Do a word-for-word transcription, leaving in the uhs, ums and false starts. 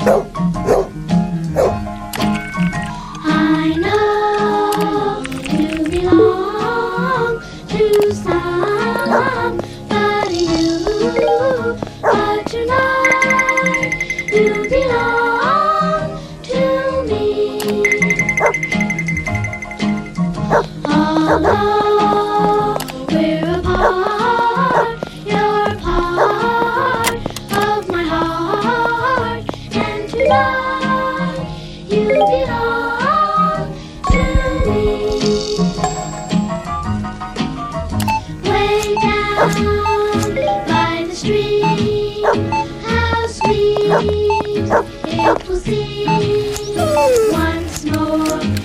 I know you belong to somebody new, but tonight you belong to me. Although we're apart, you're part of my heart, and tonight you belong to me. Way down by the stream, how sweet it will seem once more